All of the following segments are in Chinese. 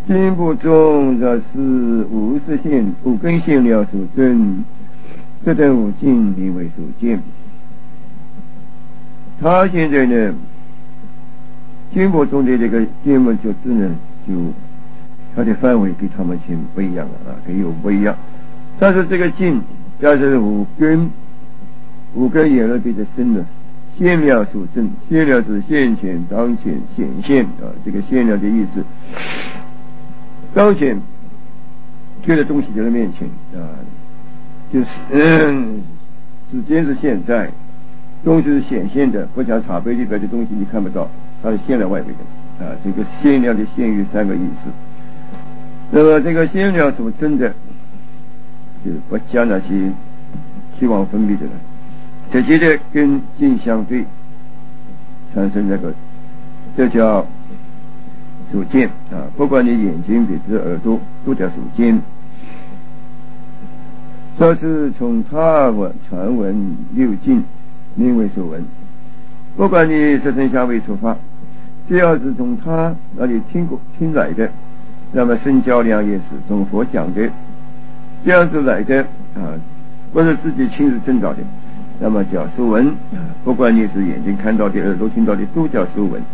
经部中则是五根线了所证，这等五境名为所见。他现在呢，经部中的这个经文就只能就它的范围跟他们前不一样了啊，跟有不一样。但是这个境要是五根眼耳鼻的身呢，现了所证，现了是现前、当前、显现啊，这个现了的意思。当前贴的东西就在面前啊，就是时间是现在，东西是显现的，不像茶杯里边的东西你看不到，它是现了外面的啊。这个现了的现于三个意思。那么这个现了所证的，就不讲那些希望分别的了，直接的跟境相对，产生这个，这叫所见啊，不管你眼睛、鼻子、耳朵，都叫所见。这是从他传闻六境，名为所闻。不管你色声香味触法，只要是从他那里听来的，那么身教量也是从佛讲的，这样子来的啊，不是自己亲自证到的，那么叫所闻啊。不管你是眼睛看到的、耳朵听到的，都叫所闻。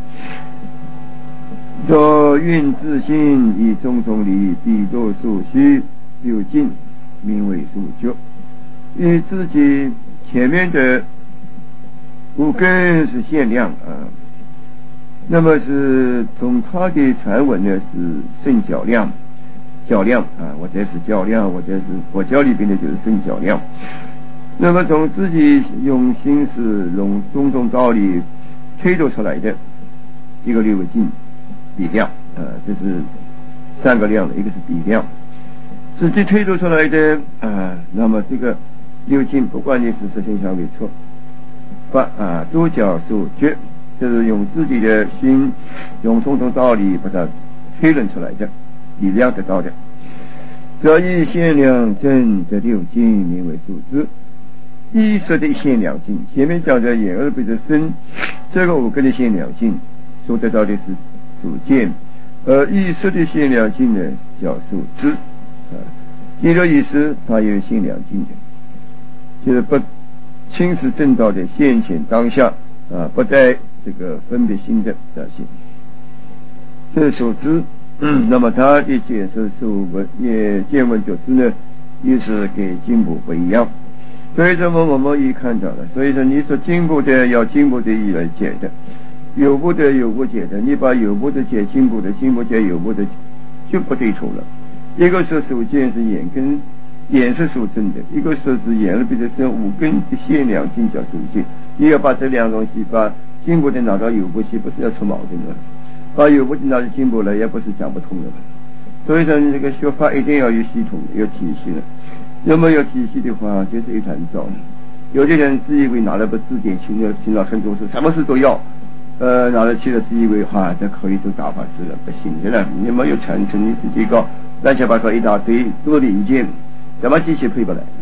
若运自心以种种理，彼多所需六境，名为所觉。与自己前面的五根是限量啊，那么是从他的传闻呢是圣较量啊，或者是较量，或者是佛教里边的就是圣较量。那么从自己用心思用种种道理推导出来的这个六个境比量啊，这是三个量的，一个是比量，自己推导出来的啊。那么这个六境，不管你是色声香味触法啊，都叫所觉，就是用自己的心，用种种道理把它推论出来的，比量得到的。这一现两证的六境名为所知。一色的现两境，前面讲的眼耳鼻的身，这个五根的现两境所得到的是所见，而意识的现两境呢叫所知啊。第二意识它也有现两境的，就是不亲自证到的现前当下啊，不带这个分别心的表现，这是所知。那么它的解释所闻也见闻觉知呢，也是跟经部不一样。所以说我们也看到了，所以说你说经部的要经部的意来解的，有部的有部解的，你把有部的解经部的，经部解有部的，就不对头了。一个说所见是眼根眼是所证的，一个说是眼耳鼻的身五根的现两境叫所见。你要把这两个东西，把经部的拿到有部去，不是要出矛盾了；把有部的拿到经部来，也不是讲不通的了。所以说你这个学法一定要有系统的，有体系的。要没有体系的话，就是一团糟。有的人自以为拿了个字典，听了很多事，什么事都要，拿了去了，自以为这可以做大法师了，不行的了。你没有传承，你自己搞乱七八糟一大堆，多零件，什么机器配不来？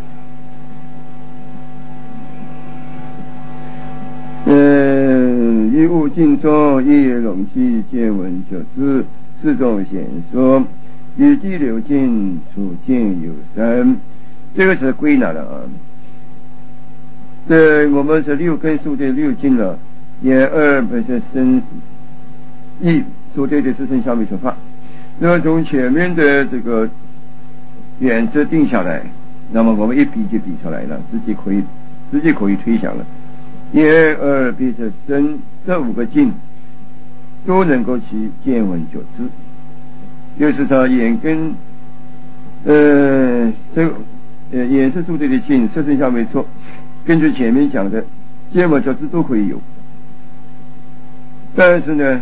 于物境中，一容器见闻觉知四种显说，与第六境处境有三。这个是归纳了啊。我们是六根数的六境了，眼耳鼻舌身意所对的是声香味触法。那么从前面的这个原则定下来，那么我们一比就比出来了，自己可以推想了。眼耳鼻舌身这五个境都能够起见闻觉知，就是说眼根眼是所对的境，色声香味触，根据前面讲的见闻觉知都可以有。但是呢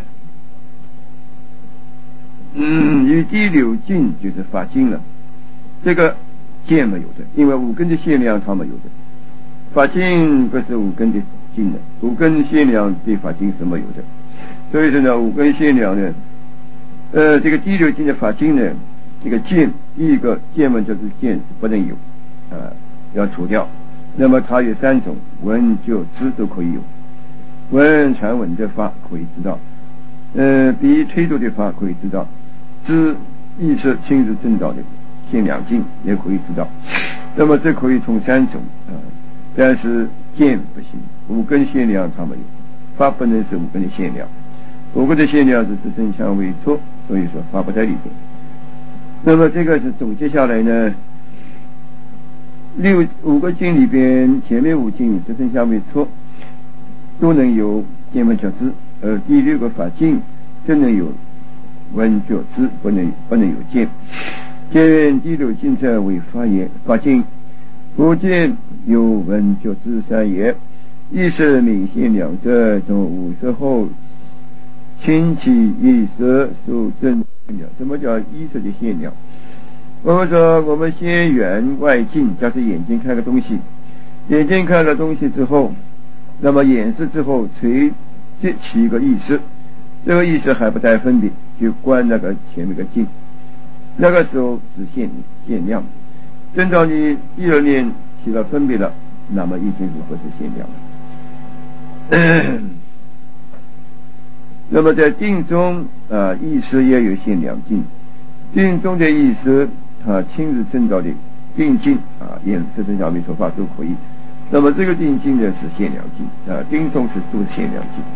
与第六境就是法境了，这个见没有的，因为五根的限量它没有的。法境不是五根的境的，五根限量对法境是没有的。所以说呢，五根限量呢，这个第六境的法境呢，这个见，第一个见闻就是见是不能有要除掉。那么它有三种，闻觉知都可以有。闻传闻的法可以知道，比推度的法可以知道，知意识亲自证到的限量境也可以知道。那么这可以从3种但是见不行，五根限量它没有，法不能是五根的限量，五根的限量是自身相为错，所以说法不在里边。那么这个是总结下来呢，五个境里边前面5境自身相为错都能有见闻觉知，而第6个法境只能有闻觉知，不能有见。见第6境者为法境，不见有闻觉知3也。意识明现两者，从五识后亲其意识所证现量。什么叫意识的现量？我们说我们先缘外境，就是眼睛看个东西，眼睛看了东西之后，那么眼识之后垂接起一个意识，这个意识还不带分别，就观那个前面个境，那个时候是限量。等到你第2念起了分别了，那么已经是不是限量了。那么在定中意识也有限量境，定中的意识亲自证到的定境眼识真假没说法都可以。那么这个定境呢是限量境定中是都是限量境。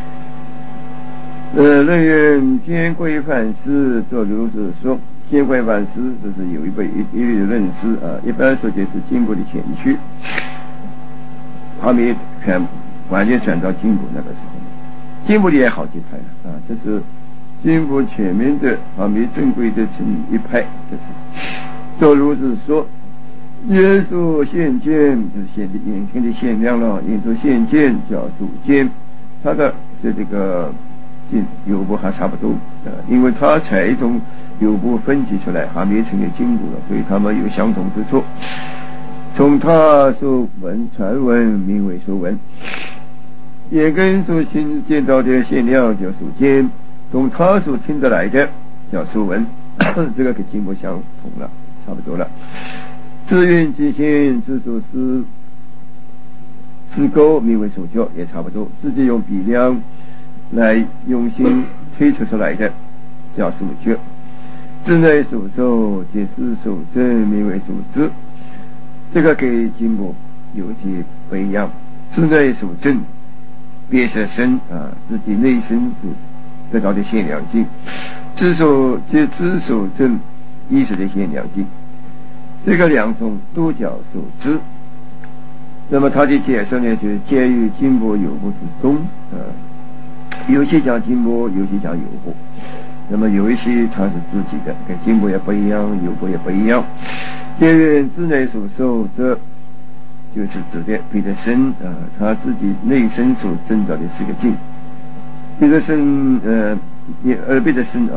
论云先规范师作如是说，先规范师这是有一类的论师一般说就是经部的前驱，还没完全转到经部那个时候，经部里也好几派了这是经部前面的还没正规的成一派，这是作如是说，耶稣现见就是现的眼前的现量了，眼出现见叫属见，它的这个有部还差不多因为它才从有部分析出来，还没成为经部了，所以他们有相同之处。从他所闻传闻名为所闻，眼根所亲见到的现量叫所见，从他所听得来的叫所闻这个跟经部相同了，差不多了。自运即现之所思自构名为所觉，也差不多，自己用比量来用心推出来的叫所觉。自内所受即是所证名为所知，这个跟经部有些不一样。自内所证别是身自己内身所得到的限量境，知所证意识的限量境，这个2种都叫所知。那么他的解释呢，就是介于经部有部之中有些讲经部，有些讲有部。那么有一些它是自己的，跟经部也不一样，有部也不一样。介于自内所受，这就是指的别的身他自己内身所证到的是个境。别的身而别的身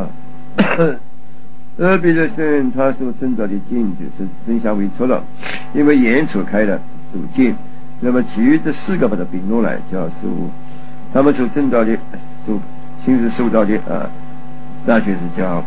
而别的身他所证到的境就是身相为错了，因为眼所开了所见，那么其余这4个把它并落来叫所，他们所证到的所亲自受到的那就是叫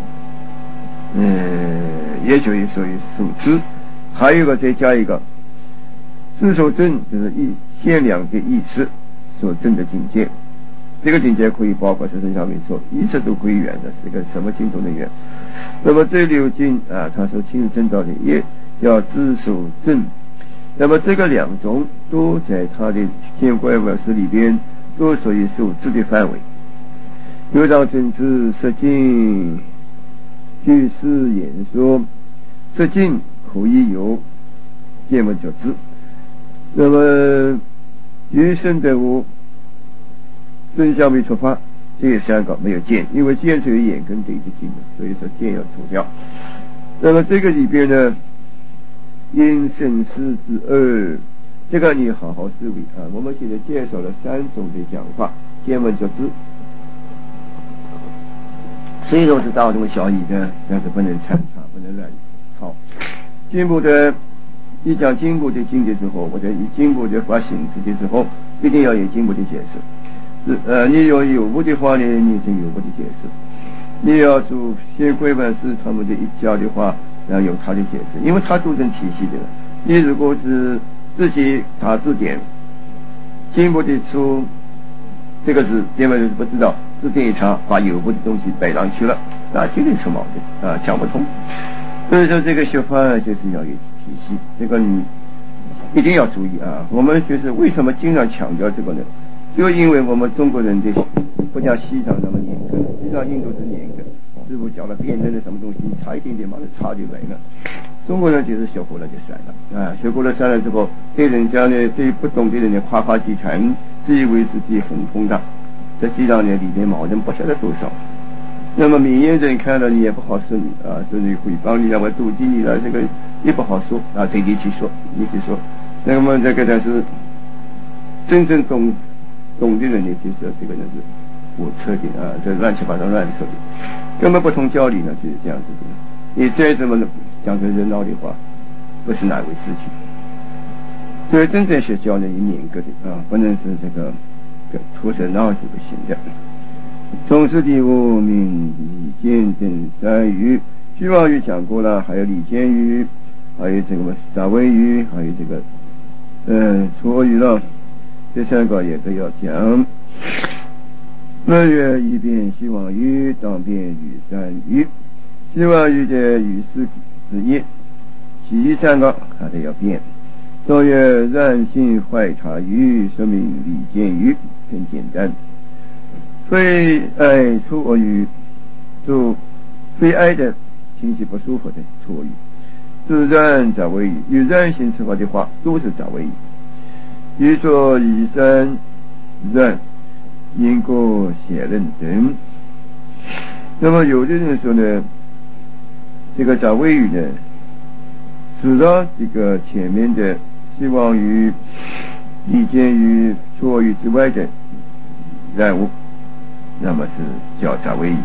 也属于所知。还有一个再加一个知所证，就是限量的意识所证的境界，这个境界可以包括是身相没错，意识都可以圆的，这个什么境都能圆。那么这6境他所亲自证到的也叫知所证。那么这个2种都在他的见怪法师里边都属于所知的范围。有当尊之实境据是言说，实境可以有见闻觉知。那么余生得无身相没出发，这3个没有见，因为见是有眼根对的境的，所以说见要除掉。那么这个里边呢，因生死之2，这个你好好思维我们现在介绍了3种的讲法，见闻觉知虽然是大同小异的，但是不能参差，不能乱套。经部的一讲经部的境界之后，或者以经部的发形式的之后，一定要有经部的解释。你有部的话呢，你就有部的解释。你要说先规范是他们的一教的话，要有他的解释，因为他构成体系的了。你如果是自己查字典，经部的书，这个是根本就是不知道，字典一查把有部的东西摆上去了， 那就得出矛盾讲不通。所以说这个学法就是要有体系，这个你一定要注意我们就是为什么经常强调这个呢？就因为我们中国人的不像西藏那么严格，西藏印度是严格，师傅讲了辩证的什么东西，你差一点点嘛，差就没了。中国人就是学过了就算了学过了算了之后，对人家呢，对不懂的人呢夸夸其谈，自以为自己很通达，实际上呢里面矛盾不晓得多少。那么明眼人看了你也不好说你说你诽谤你我妒忌你了，这个也不好说对你去说，你去说。那么这个但是真正懂的人呢，就是这个人是我彻底这乱七八糟乱说的，根本不通教理呢，就是这样子的。你再怎么讲成热闹的话，不是哪回事情。所以真正学教呢，以严格的不能是这个图热闹是不行的。从事第五名礼见等三语，虚妄语讲过了，还有礼见语，还有这个杂谓语，还有这个错语了，这三个也都要讲。末月一遍虚妄语，当遍语三语。虚妄语的语是之一，其余三个还得要变。作曰然性坏他语，说明礼见语，很简单。非爱错语，就非爱的情绪不舒服的错语，自然杂谓语，与然性出发的话都是杂谓语。比如说以身然因果显认等。那么有的人说呢，这个杂谓语呢，除了这个前面的虚妄语、礼见语、错语之外的然物，那么是叫杂谓语。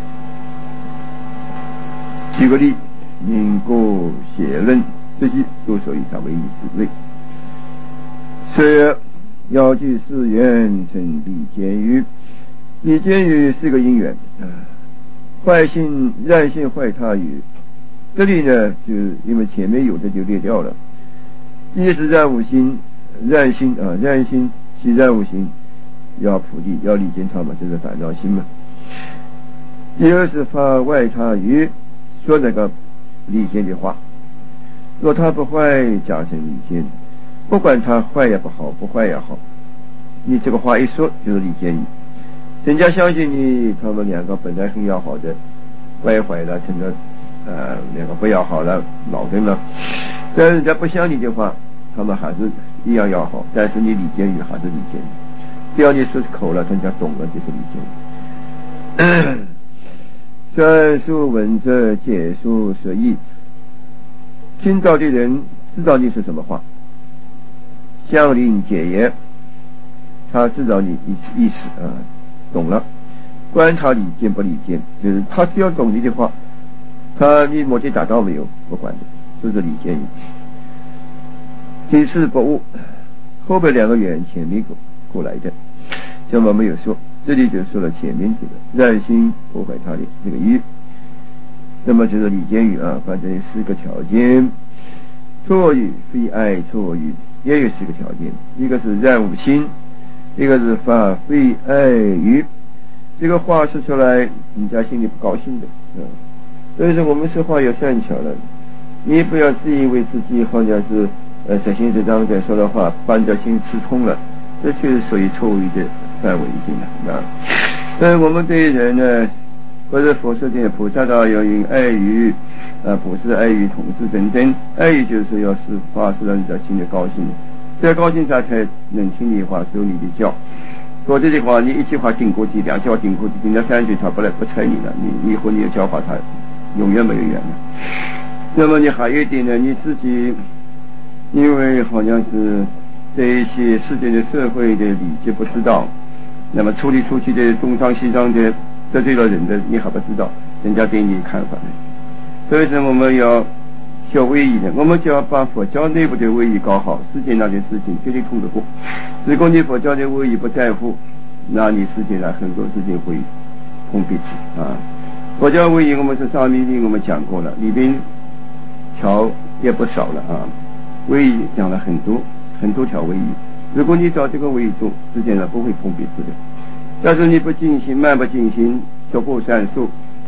举个例，因果显认，这些都属于杂谓语之类。是要据四缘成礼见语，礼见语是个因缘坏性然性坏他语，这里呢就因为前面有的就列掉了。一是然无心，然心然心其然无心，要菩提要礼见他嘛，就是烦恼心嘛。第二是发外他语，说那个礼见的话，若他不坏假成礼见，不管他坏也不好，不坏也好，你这个话一说就是礼见语。人家相信你，他们两个本来很要好的，坏坏了成了两个不要好了，矛盾了。但人家不相信的话，他们还是一样要好，但是你礼见语还是礼见语。只要你说口了，人家懂了就是礼见语。算数文者解数说义，听到的人知道你是什么话，相令解言，他知道你意思懂了。观察理见不理见，就是他只要懂你的话，你目的达到没有不管的，这是理见语。第四不误，后边两个缘前面过来的，像我没有说，这里就说了前面这个然心破坏他的这个语，那么就是理见语反正有四个条件。错语非爱错语也有四个条件，一个是然无心，一个是发非爱语。这个话说出来人家心里不高兴的所以说我们说话要善巧了，你不要自以为自己好像是在心这当中说的话把人家心刺痛了，这就是属于错误的范围已经了我们对人呢，或者佛说的菩萨道要用爱语不是爱语同事等等，爱语就是说要是话是让人家心里高兴的，只要高兴他才能听你的话受你的教，否则的话你一句话顶过去，两句话顶过去，顶到三句他不睬你了，你以后你的教法他永远没有缘了。那么你还有一点呢，你自己因为好像是对一些世界的社会的理解不知道，那么处理出去的东张西张的得罪了人的你还不知道人家对你的看法呢。所以说我们要学威仪的，我们就要把佛教内部的威仪搞好，世界上的事情绝对通得过。如果你佛教的威仪不在乎，那你世界上很多事情会碰壁佛教威仪我们是上面我们讲过了，里边条也不少了威仪讲了很多条威仪，如果你照这个威仪做，世界上不会碰壁的。但是你不进行，漫不经心，却不善受，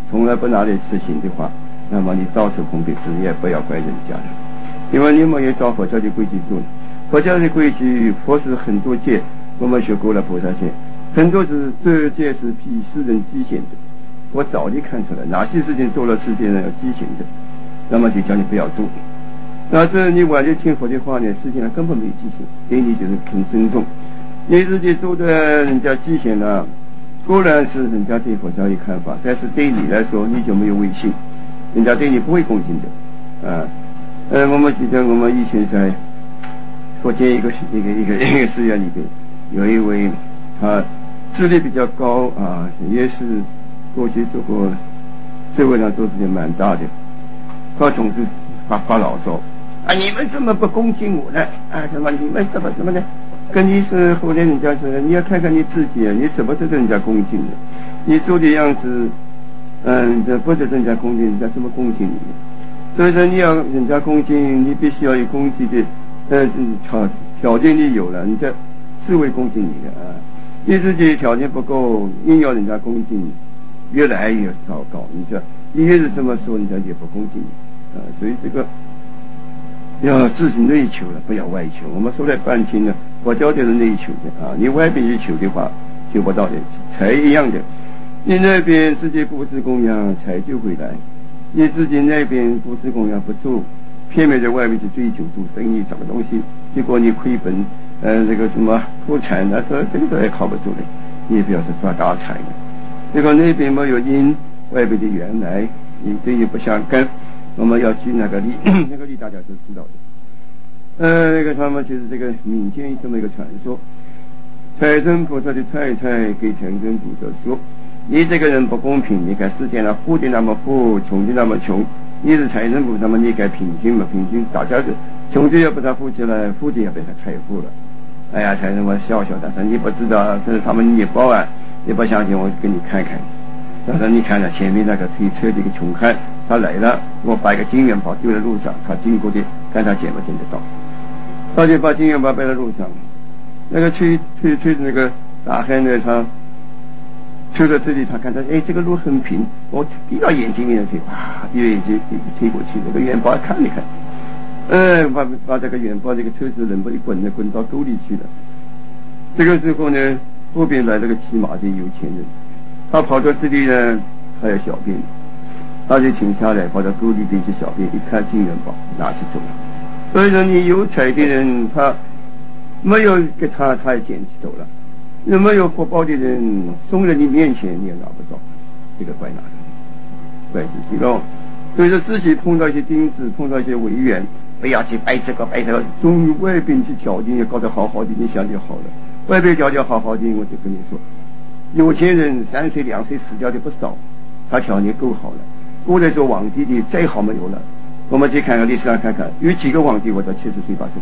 从来不拿来实行的话，那么你到处碰壁，你也不要怪人家的，因为你没有照佛教的规矩做。佛教的规矩，佛是很多戒，我们学过了菩萨戒，很多是这戒是比世人畸形的。我早就看出来，哪些事情做了世界人有畸形的，那么就叫你不要做。那这你完全听佛的话呢，实际上根本没畸形，对你就是很尊重。你自己做的人家畸形了，固然是人家对佛教的看法，但是对你来说你就没有威信，人家对你不会恭敬的。我们记得我们以前在福建一个寺院里边，有一位他资历比较高啊，也是过去做过社会上做事情蛮大的，他总是发牢骚啊，你们怎么不恭敬我呢？啊，什么你们怎么呢？跟你说，后来人家说你要看看你自己，你怎么值得人家恭敬的？你做的样子，不值得人家恭敬，人家怎么恭敬你？所以说你要人家恭敬，你必须要有恭敬的条件你有了，人家是会恭敬你的啊。你自己条件不够，硬要人家恭敬，越来越糟糕。你越是这么说，人家越不恭敬你啊。所以这个要自己内求了，不要外求。我们说了半天呢，佛教就是内求的啊。你外边去求的话，求不到的，财一样的。你那边自己布施供养，财就会来。你自己那边布施供养不做，偏偏在外面去追求做生意找个东西，结果你亏本，这个什么破产啊，这个也靠不住的，你不要是发大财的。结果那边没有因，外边的缘来，你对你不相干。我们要举那个例，那个例大家都知道的。那个他们就是这个民间这么一个传说，财神菩萨的太太给财神菩萨说，你这个人不公平，你看世界上富的那么富，穷的那么穷，你是财神菩萨嘛，你该平均嘛，平均大家是穷的也被他富起来，富的也被他财富了。哎呀，财神我笑笑的说，你不知道这是他们业报啊，你不相信我给你看看。他说你看了前面那个推车的一个穷汉，他来了，我把一个金元宝丢在路上，他经过的看他捡不捡得到，他就把金元宝摆在路上。那个推的那个大汉呢，他推到这里，他看到这个路很平，我闭到眼睛里面去，哇，闭着眼睛推过去，那个元宝看一看，把这个元宝这个车子人不一滚到沟里去了。这个时候呢，后边来了个骑马的有钱人，他跑到这里呢，他要小便，他就停下来跑到沟里边去小便，一看金元宝拿起走了。所以说你有财的人，他没有给他也捡起走了。那没有福报的人送在你面前你也拿不到，这个怪哪的？怪自己喽。所以说自己碰到一些钉子，碰到一些违缘，不要去掰这个，终于外边去条件也搞得好好的，你想就好了。外边条件好好的，我就跟你说，有钱人3岁2岁死掉的不少，他条件够好了。过来做皇帝的再好没有了。我们去看看历史上看看，有几个皇帝活到70岁80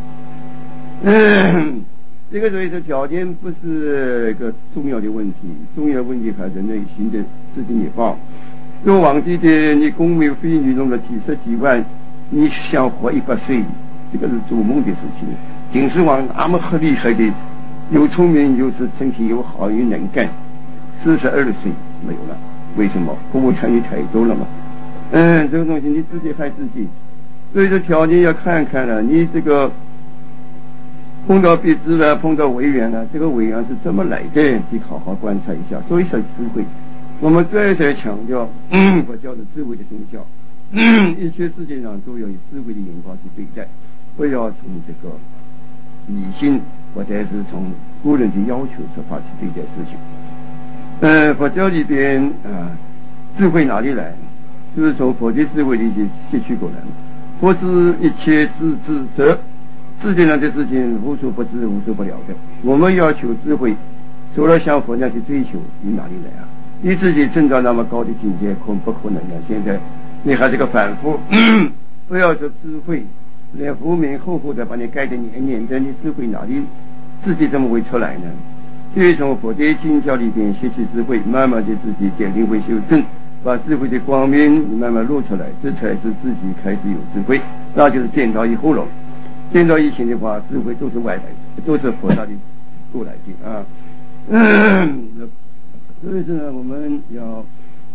岁。这个所以说条件不是一个重要的问题，重要的问题还是内心的自己业报。做皇帝的，你宫庙妃女弄了几十几万，你想活100岁，这个是做梦的事情。秦始皇那么很厉害的，又聪明又是身体又好又能干，42岁没有了，为什么？服务参与太多了嘛。这个东西你自己害自己，所以说条件要看看了，你这个碰到鼻子了，碰到违缘了，这个违缘是怎么来的？去好好观察一下。所以说智慧，我们再强调，佛教是智慧的宗教，一切世界上都要以智慧的眼光去对待，不要从这个理性或者是从个人的要求出发去对待事情。佛教里边智慧哪里来？就是从佛的智慧里去吸取过来。佛知一切智智者。世界上的事情无所不知无所不了的，我们要求智慧，除了向佛家去追求，你哪里来啊？你自己证到那么高的境界，不可能的。现在你还是个凡夫，不要说智慧，连无名厚厚的把你盖得黏黏的，你智慧哪里自己怎么会出来呢？所以从佛的经教里边学习智慧，慢慢的自己坚定会修正，把智慧的光明慢慢露出来，这才是自己开始有智慧，那就是见到以后了。见到以前的话，智慧都是外来的，都是佛那里过来的啊。所以说呢，我们要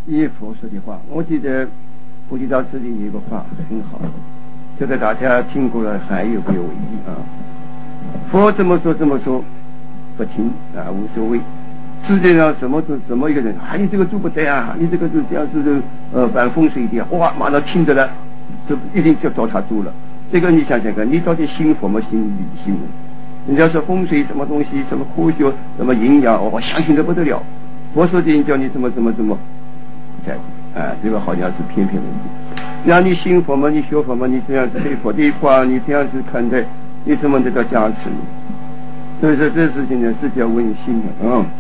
以佛说的话。我记得菩提道次第有一个话很好，这个大家听过了还有没有为意啊？佛这么说不听啊，无所谓。世界上什么一个人啊，你这个做不对啊，你这个是这样子反风水的，哇，马上听着了，这一定就照他做了。这个你想想看，你到底信佛吗？信理性的？人家说风水什么东西，什么科学，什么营养，我相信的不得了。佛说的叫你怎么，不在乎啊，这个好像是偏问题。让你信佛吗？你学佛吗？你这样子对佛的话，你这样子看待，你怎么得到加持呢？所以说这事情呢是叫问心的啊。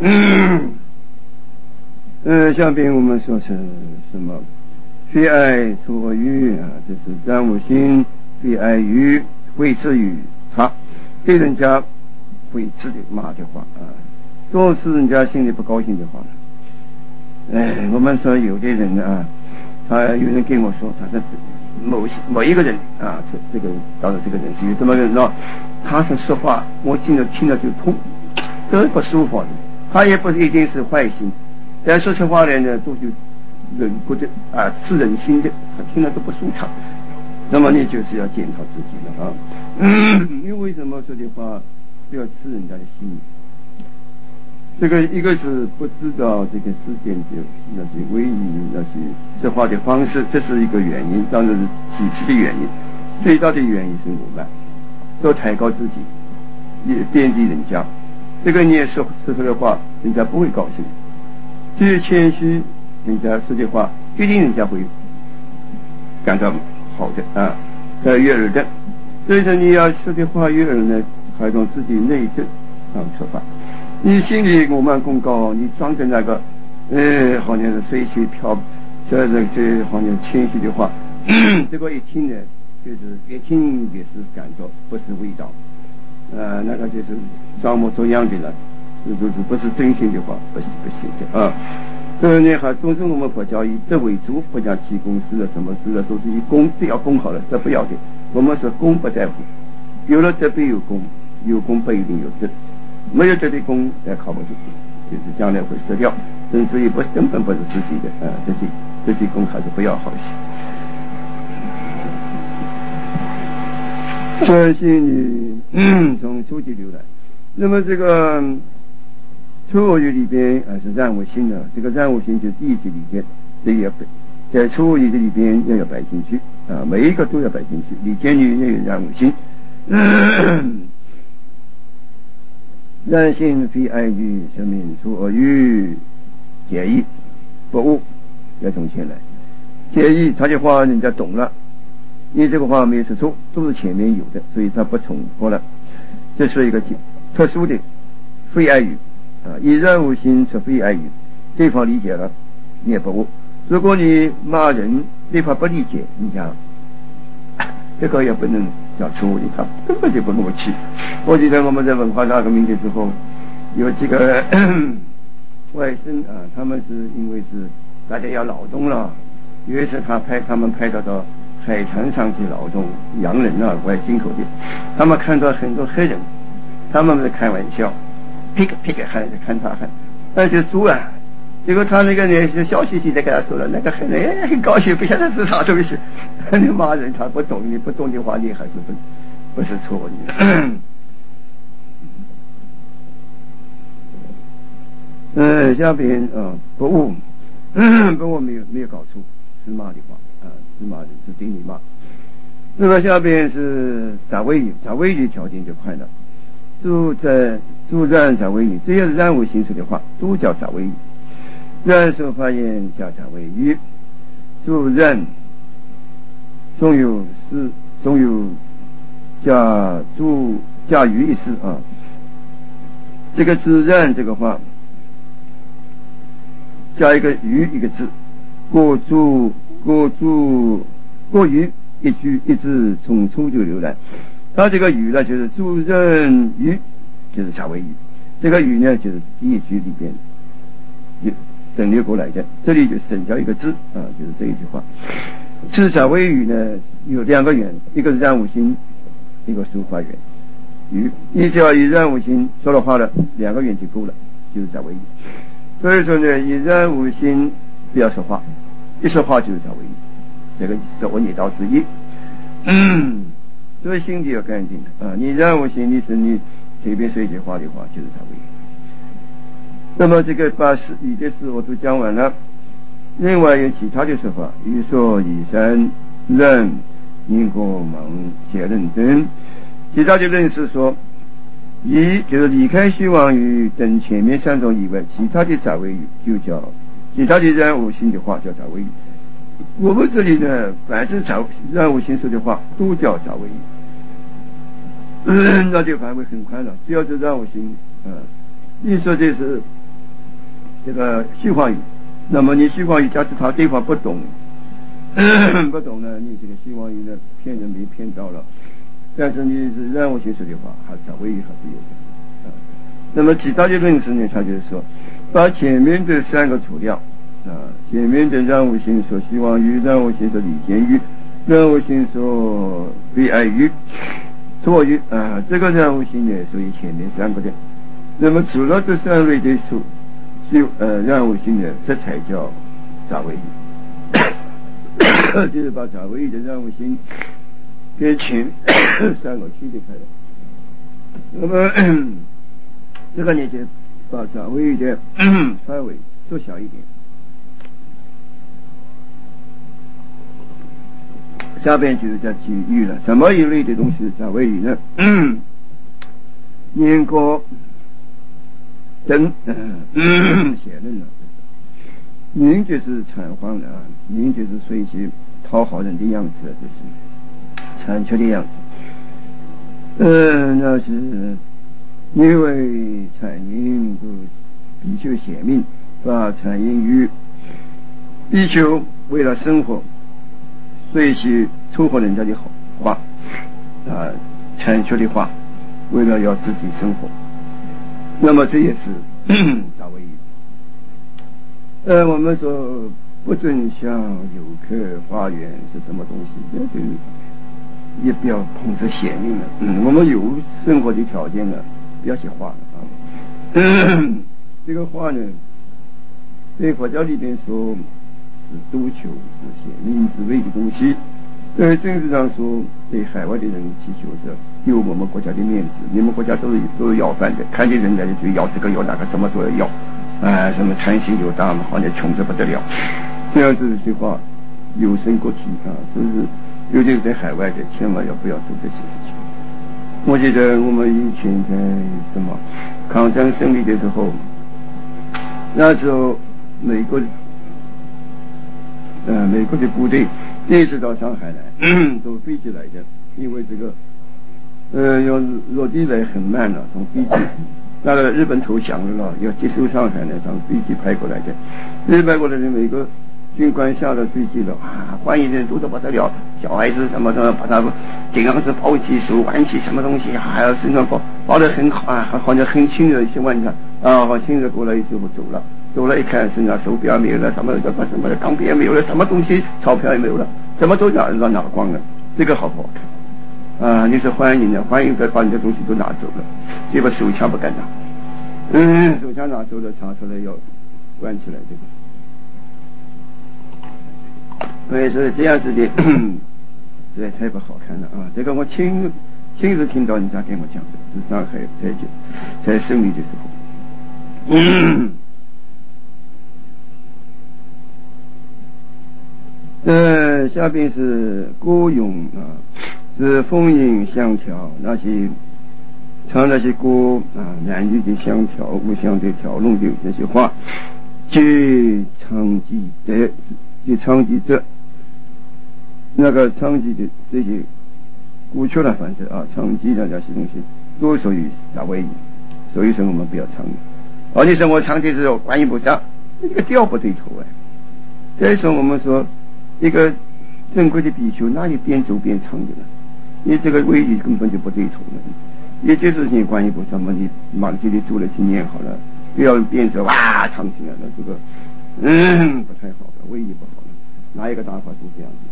下边我们说是什么？非爱出恶语啊，这是染污心，非爱语，会之语他对人家会吃的骂的话啊，都是人家心里不高兴的话。我们说有的人啊，有人跟我说，他说某一个人啊，这个当然这个人是有这么个人呢，他是说话，我听了就痛，这不舒服的。他也不一定是坏心，但说实话呢，都是人不得啊，是人心的，他听了都不舒畅。那么你就是要检讨自己了啊。因为什么说的话不要吃人家的心？这个一个是不知道这个世间的那些威仪，那些说话的方式，这是一个原因，当然是其次的原因。最大的原因是我们都抬高自己，也贬低人家。这个你也说出的话，人家不会高兴。至于谦虚，人家说的话，一定人家会感到好的啊，悦耳的。所以说你要说的话悦耳呢，还从自己内政上出发。你心里我慢功高，你装着那个好像是水气飘，这好像谦虚的话，这个一听呢，就是越听越是感到不是味道，那个就是装模作样的了，就是不是真心的话，不行的啊。呢还总是我们佛教以德为主，不讲起公事啊，什么事啊，都是以功，只要功好了，德不要的。我们说功不在乎，有了德必有功，有功不一定有德。没有这的功也靠不住，就是将来会失掉，甚至于根本不是自己的这些功还是不要好些。这些女从初级流来，那么这个初恶语里边是染污心的，这个染污心就是第一句里边，这也在初恶语的里边要摆进去啊，每一个都要摆进去。李监女也有染污心。染心非爱语，生命出恶语，解义不误，要从前来解义，他的话人家懂了，你这个话没有说错，都是前面有的，所以他不重复了。这是一个特殊的非爱语啊，以染污心出非爱语，对方理解了，你也不误。如果你骂人，对方不理解，你讲这个也不能叫错误的，他根本就不默契。我记得我们在文化大革命的时候，有几个外甥啊，他们是因为是大家要劳动了，于是他们派到海滩上去劳动，洋人啊，外进口的，他们看到很多黑人，他们在开玩笑，劈个喊着看他喊，那就猪啊。结果他那个呢就笑嘻嘻的跟他说了，那个黑人很高兴，不晓得是啥东西。你骂人他不懂，你不懂的话，你还是不是错的。下边不误没有搞错，是骂的话啊，是骂人，是对你骂。那么下边是杂味语，杂味语条件就快了。助染杂味语，这些是染污形成的话，都叫杂味语。染手发言叫杂味语，助染总有加于一事啊。这个自然这个话加一个于一个字，过于一句一字从初就流来。它这个语呢就是助人语，就是杂为语。这个语呢就是第一句里边等流过来的，这里就省掉一个字啊，就是这一句话。自杂为语呢有两个缘，一个是染污心，一个抒发缘。语你只要以染污心说的话了，两个缘就够了，就是杂为语。所以说呢，以染污心不要说话，一说话就是找为语，这个是我念道之一。所以心里要干净啊！你让我心里是你随便说一句话的话，就是找为语。那么这个把语的事我都讲完了，另外有其他的说法，比如说以山人、因果蒙、邪论等。其他的论是说，就是离开虚妄语等前面3种以外，其他的杂为语就叫其他的染污性的话叫杂为语。我们这里呢，凡是染污性说的话都叫杂为语，那就范围很宽了。只要是染污性你说的是这个虚幻语，那么你虚幻语假使他对方不懂不懂呢，你这个虚幻语呢骗人没骗到了，但是你是染污性说的话，还杂为语还是有的那么其他的论师呢，他就是说把前面的3个除掉前面的染污性说虚妄语、染污性说离间语、染污性说非爱语、错语这个染污性呢属于前面3个的。那么除了这3类的数染污性呢，这才叫杂为语就是把杂为语的染污性跟前3个区别开了。那么这个呢就把杂为语的范围缩小一点。下边就是在举喻了，什么一类的东西是杂为语呢？因果等写论了。因就是阐谎的因就是随其讨好人的样子，就是残缺的样子。那是因为产因都比丘显命，把产因于比丘为了生活，随其凑合人家的话残缺的话，为了要自己生活，那么这也是杂为语。我们说不准向游客花园是什么东西，那就也不要碰这显命了。我们有生活的条件了，不要去画了这个画呢，在佛教里边说是都求，是显命之类的东西。在政治上说，对海外的人祈求是有我们国家的面子，你们国家都是要饭的，看见人来就要这个要那个，什么都要要什么贪心又大嘛，好像穷得不得了。这样子的话有身国体所以是尤其是在海外的，千万不要做这些事情。我记得我们以前在什么抗战胜利的时候，那时候美国的部队第一次到上海来，坐飞机来的，因为这个要落地来很慢了，从飞机那个日本投降了，要接收上海呢，从飞机派过来的。日本过来的美国军官下了飞机了欢迎的人多得不得了，小孩子什么的把他这样子抱起手挽起什么东西还要身上包得很好好像很轻的一些玩具好轻的过来之后走了一看身上手表没有了，什么钢笔也没有了，什么东西钞票也没有了，什么都拿光了，这个好不好看你是欢迎的，欢迎的把你的东西都拿走了，结果手枪不敢拿手枪拿走了，查出来要关起来所以这样子的这太不好看了这个我亲自听到人家跟我讲的，是上海在胜利的时候下边是歌咏是风韵相调，那些唱那些歌男女的相调，互相的调弄的那些话，即唱记者那个唱记的这些过去了，反正唱记的那些东西都属于杂为语，所以说我们不要唱你说我唱的时候观音菩萨，这个调不对头再说我们说一个正规的比丘哪里边走边唱的呢？你这个位语根本就不对头了。也就是你观音菩萨嘛，你忙记里做了去念好了，不要边走唱起来了，这个不太好的，位语不好了。哪一个大法是这样子？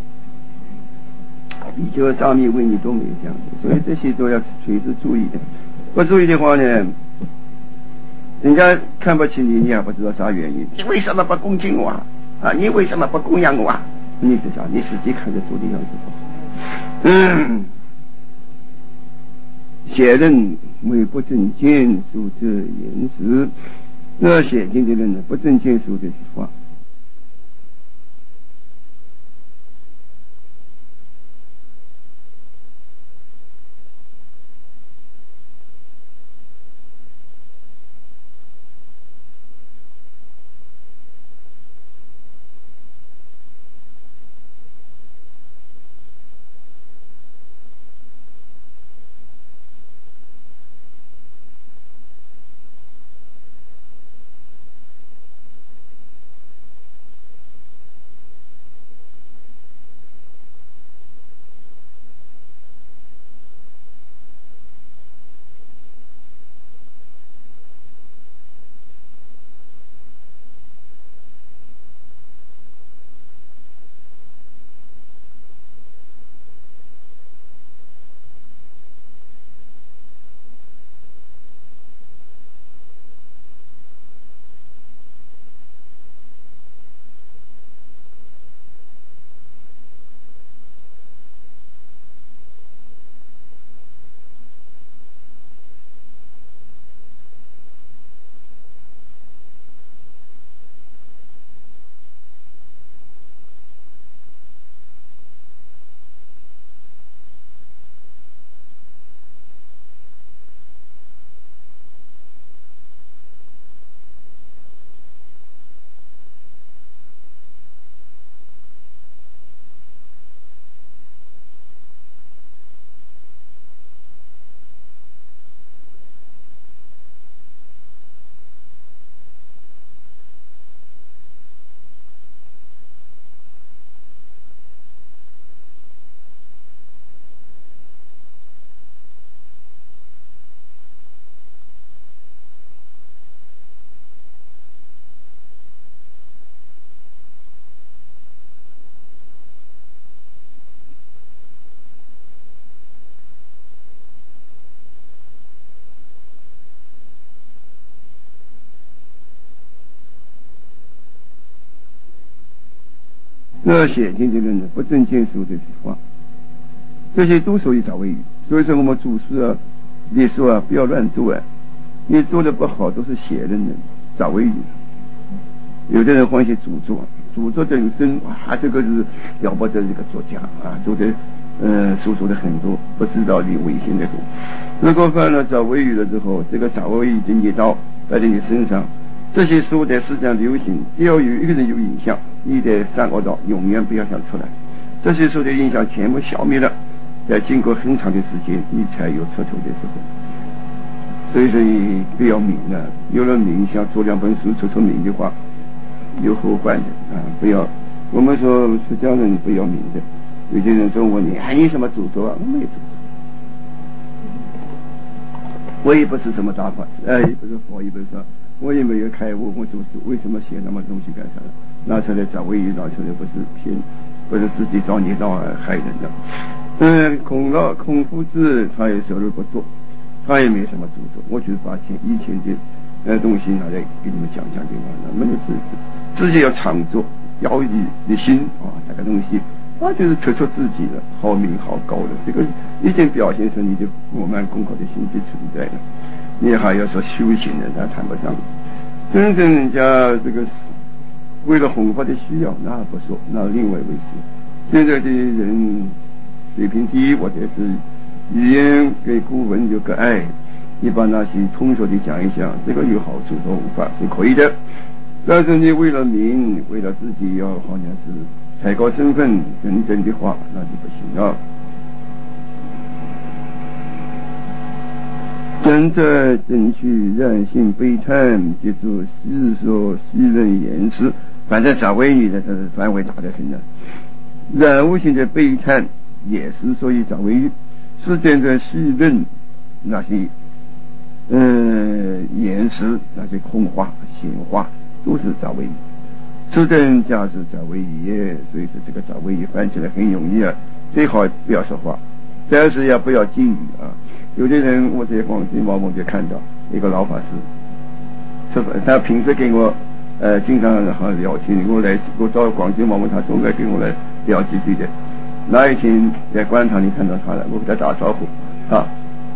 比丘沙弥位你都没有这样子，所以这些都要随时注意的。不注意的话呢， 人家看不起你，你也不知道啥原因。你为什么不恭敬我啊？你为什么不供养我啊？你是啥？你自己看着做的样子。写人为不正见，书者言实。那写经的人呢，不正见说的是话。那写经的人呢，不正见说的是话，这些都属于杂为语。所以说我们读书啊、历书啊，不要乱做啊。你做的不好，都是写人的杂为语。有的人欢喜著作，著作本身哇，这个是了不得，这个作家啊，做的书说的很多，不知道你危险的多。如果犯了杂为语了之后，这个杂为语的逆道摆在你身上。这些书在市场流行，只要有一个人有影响，你的三恶道永远不要想出来。这些书的影响全部消灭了，在经过很长的时间，你才有出头的时候。所以说你不要名啊，有了名想做两本书出名的话，有后患的啊！不要，我们说出家人不要名的。有些人说我你还有什么著作啊？我没有著作，我也不是什么大法师，也不是佛，也不是说。我也没有开悟，我读书为什么写那么东西干啥呢？拿出来找唯一拿出来不是骗，不是自己造孽道害人的。孔夫子他也小日不做，他也没什么著作，我就把以前的东西拿来给你们讲讲就完了。没有自己要常做，要以的心啊，那个东西，那就是突出自己的好名好高的，这个已经表现出你的我们功课的心机存在了。你还要说修行的，那谈不上。真正人家这个为了弘法的需要，那不说，那另外一回事。现在的人水平低，或者是语言跟古文有个爱，你把那些通俗的讲一讲，这个有好处说弘法是可以的。但是你为了名，为了自己要好像是抬高身份等等的话，那就不行了。人在正趣然性悲叹，接住世说虚人言辞，反正杂为语的这是范围大得很的。然无性的悲叹也是属于杂为语，是真正虚论那些言辞，那些空话闲话都是杂为语。此等家是杂为语也，所以说这个杂为语翻起来很容易啊，最好不要说话，但是也不要禁语啊。有的人我在广西毛毛就看到一个老法师， 他平时跟我经常好聊天，我到广州嘛，他总该跟我来聊几句的。那一天在观塘里看到他了，我给他打招呼啊，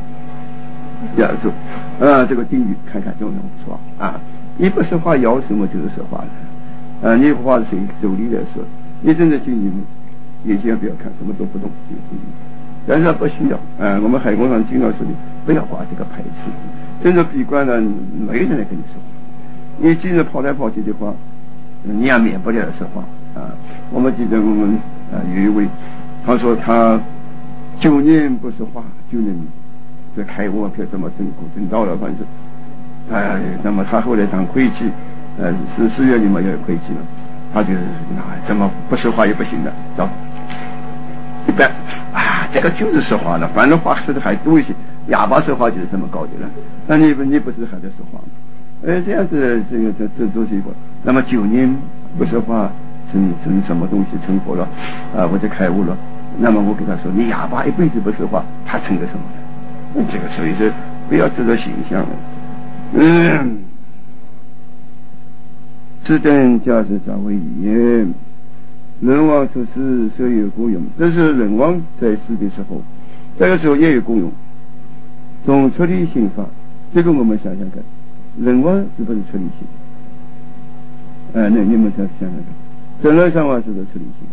这个定语看看就能说啊，你不说话要什么就是说话了啊，你话是手里来说，你真的定语眼睛不要看，什么都不懂就定语，但是不需要啊。我们海工上经常说的，不要挂这个牌子，真的闭关了，没人来跟你说话。你既然跑来跑去的话，你也免不了说话啊。我们记得我们有一位，他说他9年不说话就能这开悟，别这么证道了，反正那么他后来当会计，4月里面也有会计了，他就怎么不说话也不行的，走一般这个就是说话了，反正话说的还多一些，哑巴说话就是这么高的了。那你不是还在说话吗？这样子这做结果，那么9年不说话成什么东西成佛了或者开悟了，那么我给他说，你哑巴一辈子不说话，他成个什么呢？这个所以说不要制造形象了。此等假使早为语言，人王出世虽有功用，这是人王在世的时候，这个时候也有功用，总出离心法。这个我们想想看，人王是不是出离心？那你们想想看，正论上话是不是出离心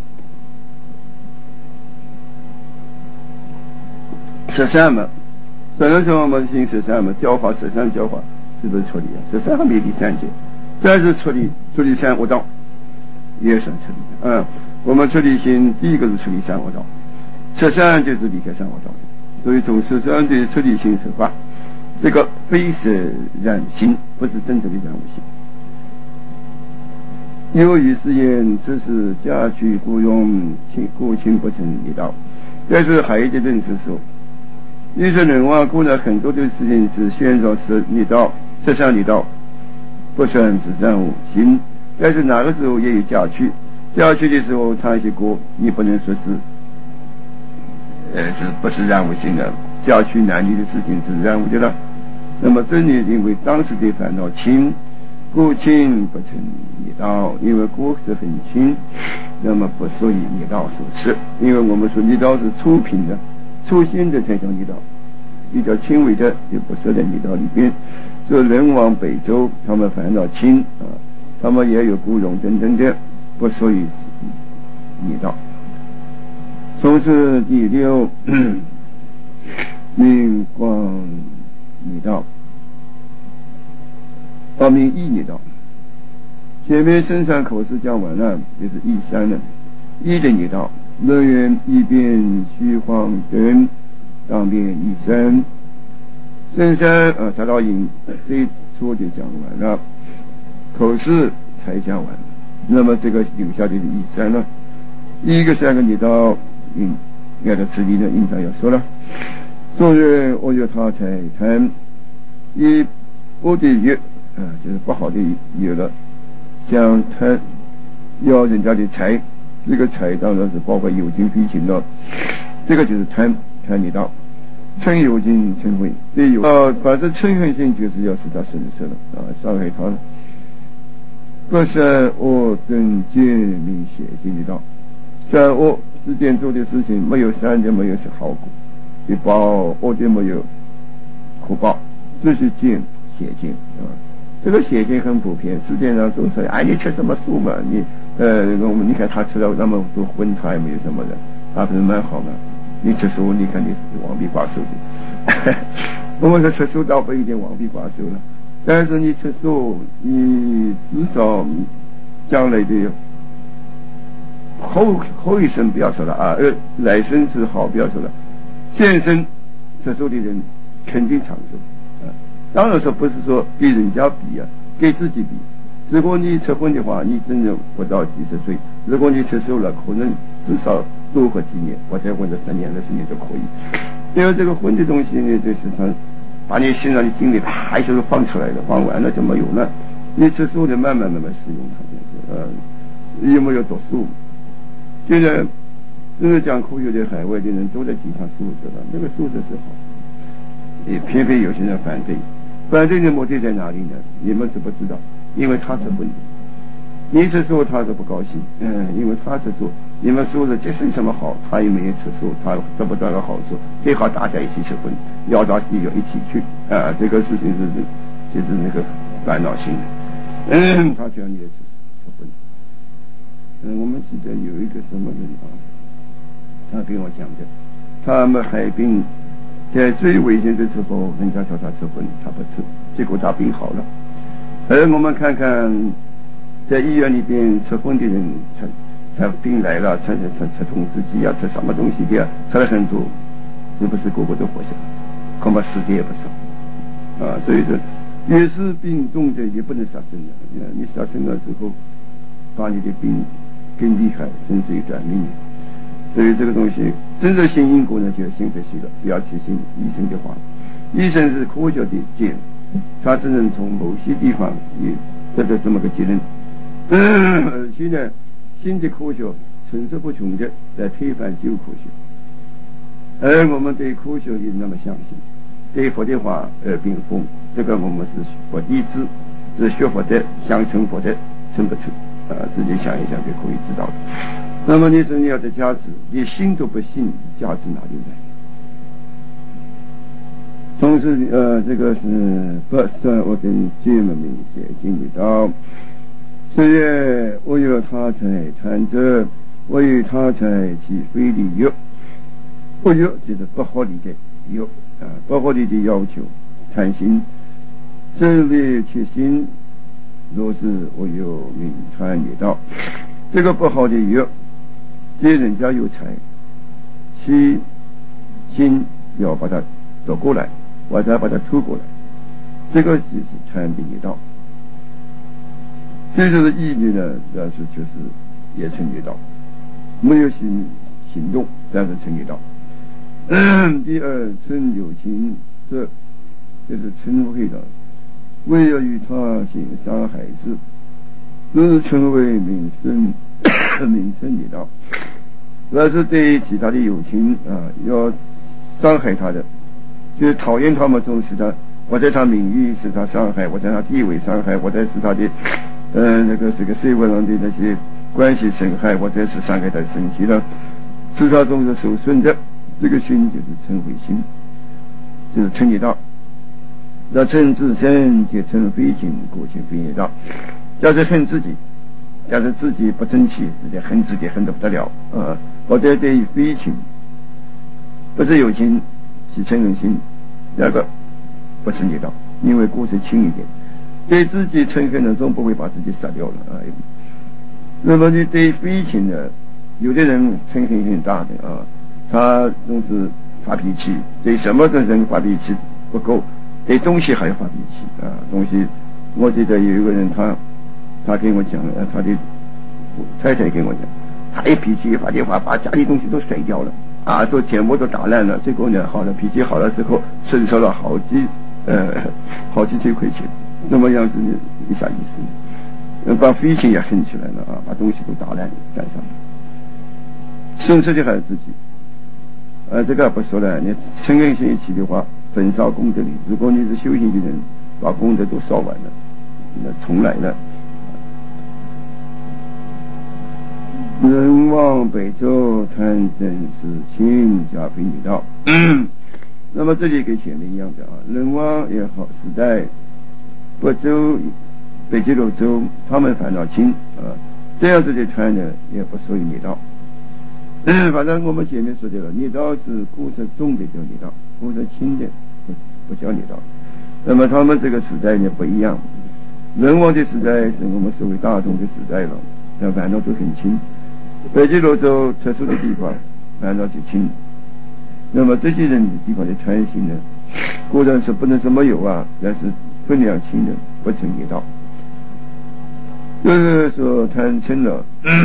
？13嘛，正论上我们行13嘛，教法13教法是不是出离啊？13还没第3节，但是出离3恶道也算出离。我们出离心第一个是出离3恶道，13就是离开3恶道的，所以从13的出离心出发。这个非是染心，不是真正的染无心。由于是言，这是家居雇用故亲不成一道。但是还有一点是说，你说人王过了很多的事情是宣召是逆道，13逆道不算是染无心。但是那个时候也有家居的时候唱一些歌，你不能说是是不是染无心的？家居男女的事情是染无的了。那么这里因为当时的烦恼轻，故轻不成逆道，因为故是很轻，那么不属于逆道所示。因为我们说逆道是初品的、初心的才叫逆道，比较轻微的就不设在逆道里边。所以人王北周他们烦恼轻他们也有孤荣等等的，不属于逆道。从此第6明光逆道，明义逆道。前面生产口试讲完了，就是义3了。义的逆道，乐园一边虚晃灯，当边义3。生产杂道营这一出就讲完了，口试才讲完。那么这个留下的义3了，一个3个逆道，要的此地的应当要说了。昨日我有他才谈一不的业就是不好的业了，想贪要人家的财，这个财当然是包括有情非情的，这个就是贪逆道。嗔有情嗔恚，这有反正嗔恨心就是要使他损失了伤害他了。不善恶等皆明显性的道，善恶世间做的事情，没有善就没有好果的报，恶就没有苦报，这是见邪见这个邪见很普遍，世界上都说你吃什么素嘛，你看他吃了那么多荤，他也没有什么的，他不是蛮好嘛。你吃素，你看你是王必寡收的我们说吃素倒不一定王必寡收了，但是你吃素，你至少将来的后一生不要说了来生是好不要说了，现生吃素的人肯定长寿当然说不是说跟人家比跟自己比。如果你吃荤的话，你真的不到几十岁；如果你吃素了，可能至少多活几年，或者3年、20年就可以。因为这个荤的东西呢，就是它把你身上的精力啪一下就放出来了，放完了就没有了。你吃素的慢慢使用它，有没有读素？现在真的讲科学的海外的人都在提倡素食了，那个素食是好，也偏偏有些人反对。 反对的目的在哪里呢？你们知不知道？因为他是婚礼，你是说他是不高兴，因为他是说你们说的这是什么好，他也没有吃说他得不到个好处，最好大家一起吃婚，要到地要一起去啊，这个事情就是那个烦恼心，他叫你也吃婚。我们记得有一个什么人啊，他跟我讲的，他们海滨在最危险的时候，人家叫他吃荤，他不吃，结果他病好了。而我们看看，在医院里边吃荤的人，他病来了，吃童子鸡啊，吃什么东西的，吃了很多，是不是个个都活下来？恐怕死的也不少啊。所以说，越是病重的也不能杀生的，你杀生了之后，把你的病更厉害，甚至于短命。所以这个东西真正信因果呢，就要信这些了，不要去信医生的话。医生是科学的界，他只能从某些地方也得到这么个结论。而且呢，新的科学层出不穷的来推翻旧科学，而我们对科学也那么相信，对佛的话而并奉，这个我们是佛弟子，是学佛的，想成佛的，成不成？自己想一想就可以知道的。那么你说你要的价值，你信都不信，价值哪里来？同时这个是不算我跟节目明显经历到，虽然我有他才贪着，我有他才起非礼欲，我有就是不合理的欲不合理的要求，贪心，真理其心，若是我有名贪也道，这个不好的欲，借人家有财，其心要把它夺过来，或者把它偷过来，这个就是贪的一道。这就是义理呢，但是就是也成一道，没有行动，但是成一道。第二，嗔有情，这就是嗔恚的，为要与他行伤害事，这是称为名声一道。那是对其他的友情要伤害他的，就是讨厌他们中使他，或者他名誉使他伤害，或者他地位伤害，或者是他的这个社会上的那些关系损害，或者是伤害他的身体了，使他中是受损的，这个心就是嗔恚心，就是嗔一道。那嗔自身即嗔非情，故情非一道。要是恨自己，要是自己不争气，自己恨自己恨得不得了或者对非情，不是有情是嗔恨心，那个不是一道，因为故事轻一点，对自己嗔恨呢，总不会把自己杀掉了那么你对非情呢，有的人嗔恨很大的他总是发脾气，对什么的人发脾气不够，对东西还要发脾气东西。我记得有一个人，他跟我讲他的太太跟我讲，他一脾气一发电话，把家里东西都甩掉了都全部都打烂了。这个呢，好了，脾气好了之后，损失了好几千块钱，那么样子的一下意思，把飞情也恨起来了把东西都打烂干上了，损失的还是自己这个不说了，你嗔恨心一起的话，焚烧功德力。如果你是修行的人，把功德都烧完了，那重来了。人往北周，贪嗔痴情，加非女道那么这里跟前面一样的人王也好，时代北周、北极罗州，他们烦恼轻这样子的贪呢，也不属于逆道。反正我们前面说的了，逆道是故事重的叫逆道，故事轻的不叫逆道。那么他们这个时代呢不一样，人王的时代是我们所谓大众的时代了，那烦恼都很轻。北极罗州特殊的地方，烦恼就轻。那么这些人的地方的贪心呢，固然是不能说没有但是分量轻的不成逆道。就是说贪嗔了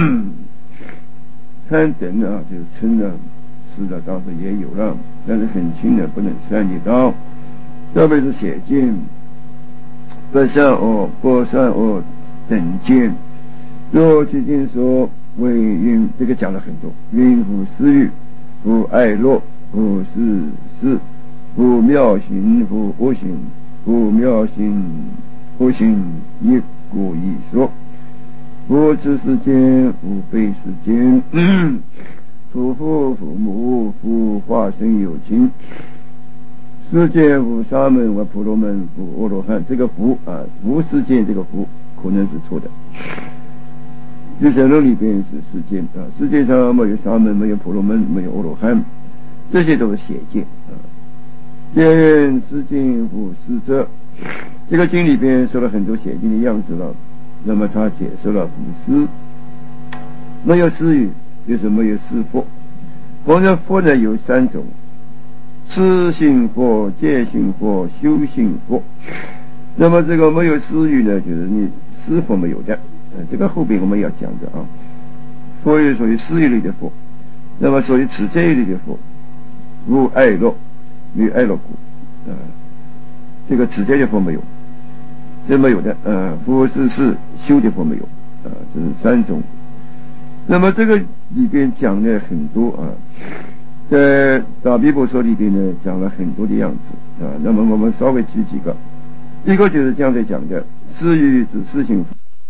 贪等就是嗔了，是的倒是也有了，但是很轻的不能算逆道。特别是邪见，不善恶等见。若其经说为云，这个讲了很多，云无私欲，无爱乐，无事事，无妙行，无恶行， 父妙心不行一故一说，父之世间无辈世间，父父父母父化身有情，世间无沙门和婆罗门无阿罗汉。这个福无世间这个福可能是错的，俱舍论里边是世间世界上没有沙门，没有婆罗门，没有阿罗汉，这些都是邪见见世间无实者。这个经里边说了很多邪见的样子了，那么他解释了无实，没有实语就是没有实佛。我的佛呢有三种：痴心佛、戒心佛、修行佛。那么这个没有实语呢，就是你实佛没有的，这个后边我们要讲的佛也属于实语类的佛，那么属于持戒类的佛，无爱乐，没有爱乐故这个持戒的佛没有，这没有的佛是修的佛没有这是三种。那么这个里边讲了很多在大毗婆说里边呢讲了很多的样子那么我们稍微举几个，一个就是刚才讲的施语指施行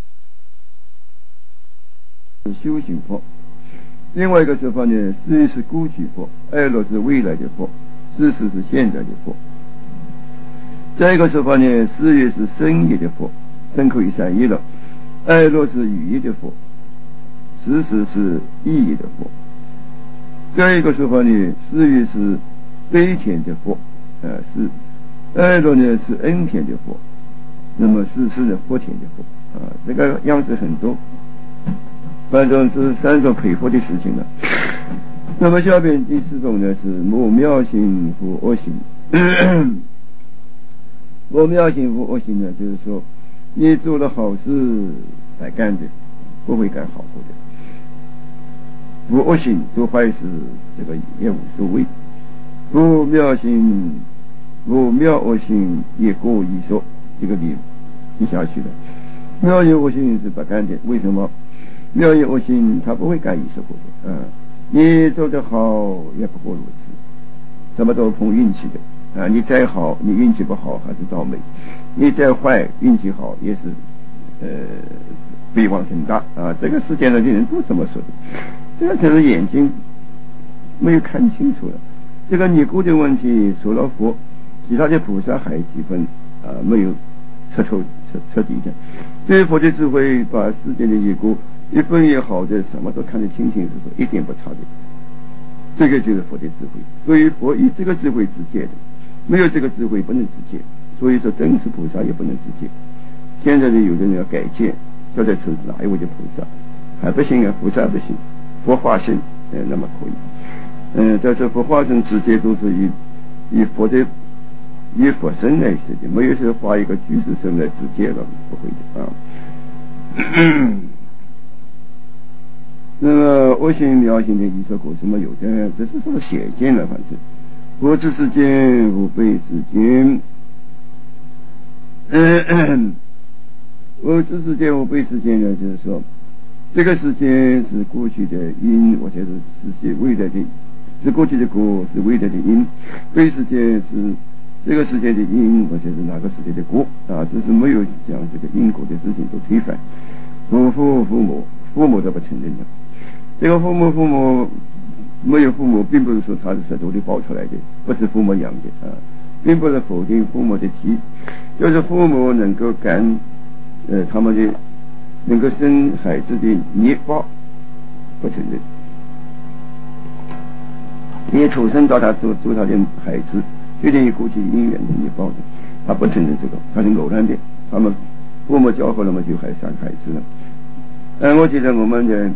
佛，修行佛；另外一个说法呢，施语是过去佛，爱乐是未来的佛，事实是现在的佛。再一个说法呢，施语是身业的佛，身口意三业了；爱乐是语业的佛，事实是意业的佛。再一个说法呢，施语是悲田的佛是爱乐呢是恩田的佛，那么事实是福田的佛这个样子很多，反正是三种配佛的事情了。那么下边第四种呢是无妙行无恶行无妙行无恶行呢，就是说你做了好事白干的，不会干好过的；无恶行做坏事，这个也无所谓。无妙行无妙恶行也过一说，这个理下去了。妙业恶行是白干的，为什么？妙业恶行他不会干一说过的你做得好也不过如此，什么都碰运气的你再好，你运气不好还是倒霉；你再坏，运气好也是悲望很大这个世界上的人都这么说的，这个就是眼睛没有看清楚了。这个尼姑的问题除了佛，其他的菩萨还几分没有彻底的。对于佛的智慧，把世间的尼姑一分也好的什么都看得清清楚楚，一点不差的，这个就是佛的智慧。所以佛以这个智慧自戒的，没有这个智慧不能自戒。所以说真是菩萨也不能自戒。现在的有的人要改戒，晓得是哪一位的菩萨还不行菩萨不行，佛化身那么可以但是佛化身自戒都是以佛身来自戒，没有说画一个居士身来自戒了，不会的那么恶行妙行的一说果是没有的，这是说邪见了。反正佛之世间无辈世间佛之世间无辈世间呢，就是说这个世间是过去的因，我觉得是未来的，是过去的果，是未来的因。辈世间是这个世界的因，我觉得哪个世界的果这是没有将这个因果的事情都推翻。父母都不承认的。这个父母没有父母，并不是说他是舌头里爆出来的，不是父母养的并不是否定父母的体，就是父母能够他们的能够生孩子的业报不承认。你出生到他做他的孩子，决定于过去因缘的业报的，他不承认这个，他是偶然的。他们父母教好了嘛，就还生孩子了。我记得我们的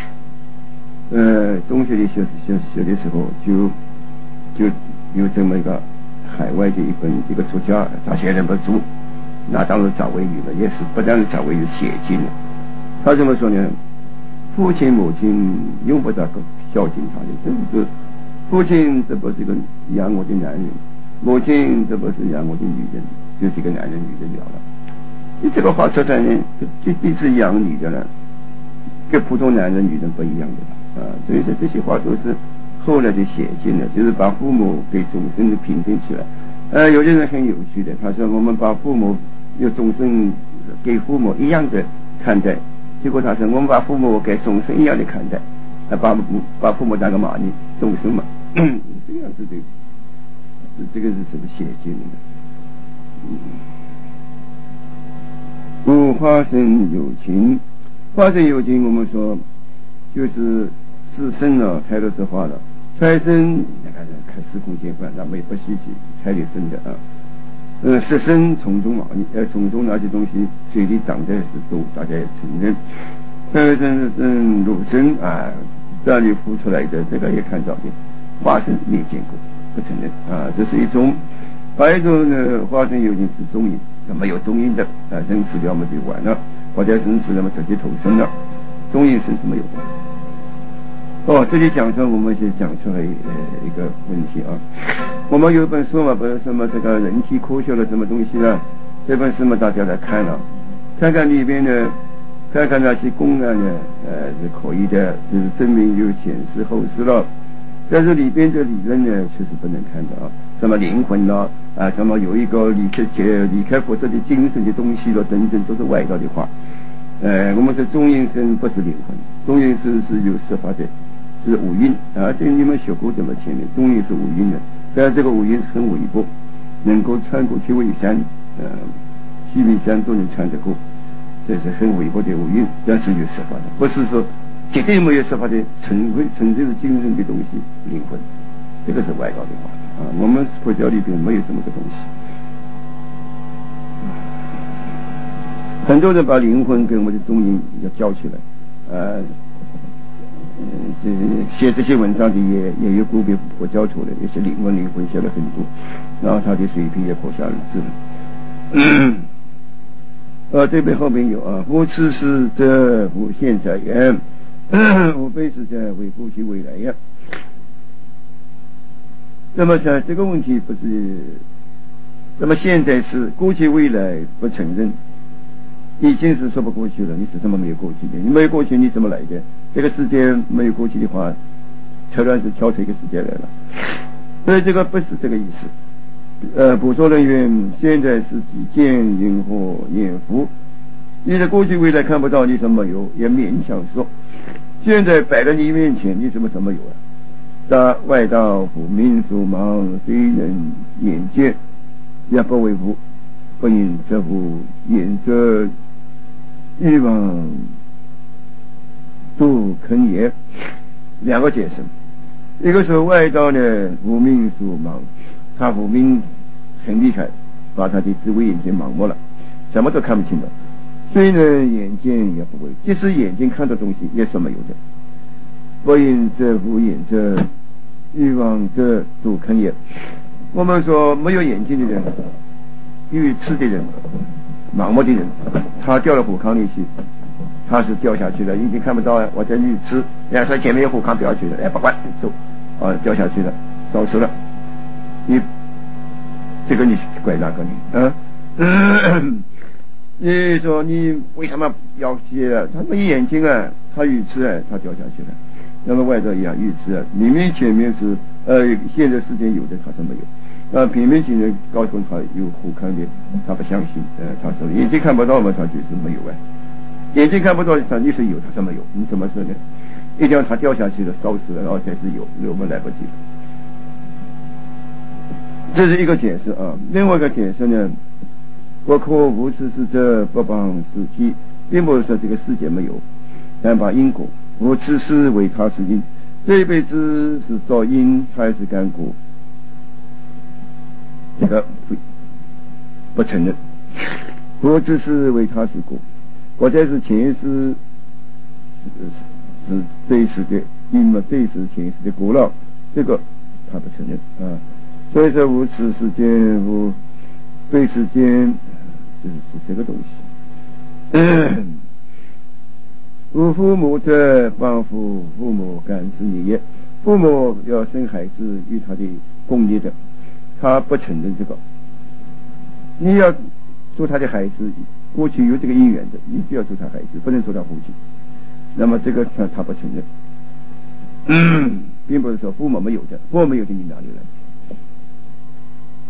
中学的学的时候，就有这么一个海外的一个作家，他写人不足，那当然找为语了，也是不但是找为语写经了。他怎么说呢？父亲母亲用不着孝敬他的，这是父亲这不是一个养我的男人，母亲这不是养我的女人，就是一个男人女人了。你这个话说出来呢，就彼此养你的了，跟普通男人女人不一样的所以说这些话都是后来的写进的，就是把父母给众生的平等起来， 有些人很有趣的，他说我们把父母有众生给父母一样的看待，结果他说我们把父母给众生一样的看待，把父母当个蚂蚁众生嘛，这个样子的，这个是什么邪见呢？故化身有情，化身有情，我们说就是是身了，太多是化了。财身看时空间观，那么也不稀奇，财力生的啊。是身从中嘛，从中那些东西水里长的是多，大家也承认。身乳身啊，这里孵出来的这个也看到的，化身没见过，不承认啊。这是一种，还有一种呢，化身有情是中阴，怎么有中阴的啊？人死了嘛就完了，或者人死了嘛直接投生了，中阴身是没有的。这里讲出我们就讲出来一个问题啊。我们有一本书嘛，不是什么这个人体科学的什么东西啊，这本书嘛大家来看了，看看里边呢，看看那些公案呢，是可以的，就是证明有前世后世了。但是里边的理论呢，确实不能看的啊，什么灵魂了啊，什么有一个离开佛陀的精神的东西了，等等，都是外道的话。我们说中阴身不是灵魂，中阴身是有设法的。是五蕴啊，这你们学过这么前面，中阴是五蕴的，但是这个五蕴很微薄，能够穿过去尾山，须弥山都能穿得过，这是很微薄的五蕴，但是有设法的，不是说绝对没有设法的纯粹是精神的东西，灵魂，这个是外道的话啊，我们佛教里边没有这么个东西。很多人把灵魂跟我们的中阴要交起来，写这些文章的也有个别佛教徒的，有些灵魂写了很多，然后他的水平也可想而知。这边后面有啊，无此事者无现在言，无非是者为过去未来呀。那么像这个问题不是，那么现在是过去未来不承认，已经是说不过去了，你是怎么没有过去的？你没有过去你怎么来的？这个世界没有过去的话，突然是跳出一个世界来了，所以这个不是这个意思。捕捉人员现在是己见因祸念福，你的过去未来看不到，你怎么有？也勉强说，现在摆在你面前，你怎么有啊？大外道虎民俗盲，虽人眼见，也不为福，不因这福眼则欲望度坑也。两个解释，一个是外道呢无名俗盲，他无名很厉害，把他的智慧眼睛盲目了，什么都看不清了。虽然眼睛也不会，即使眼睛看到东西也是没有的。不因这无眼者欲望者度坑也。我们说没有眼睛的人，愚痴的人，盲目的人，他掉了火坑里去，他是掉下去了，眼睛看不到啊，我在愚痴，人家说前面有火坑不要去了，不管走，掉下去了，烧死了，你这个你怪哪个你你说你为什么要去？他没眼睛啊，他愚痴啊，他掉下去了。那么外头一样愚痴啊，明明前面是现在世界有的，他是没有。平民情人告诉他有火坑的，他不相信。他说眼睛看不到嘛，他就是没有啊。眼睛看不到，他你是有，他是没有。你怎么说呢？一定要他掉下去了，烧死了，然后才是有，我们来不及了。这是一个解释啊。另外一个解释呢，我可无此事者不帮实体，并不是说这个世界没有，但把因果无此事为他是因，这一辈子是造因还是干果，这个不承认。无此事为他是果，或者是前世是这一世的因嘛，这一世前世的果了，这个他不承认啊。所以说无此世间无非世间，就是这个东西。无父母者帮父母干是孽也，父母要生孩子与他的共业的，他不承认这个。你要做他的孩子，过去有这个因缘的，你是要做他孩子，不能做他父亲。那么这个他不承认。并不是说父母没有的，父母没有的你哪里来？